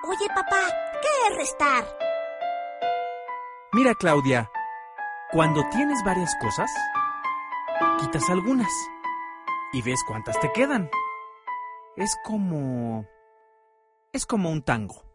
Oye, papá, ¿qué es restar? Mira, Claudia, cuando tienes varias cosas, quitas algunas y ves cuántas te quedan. Es como un tango.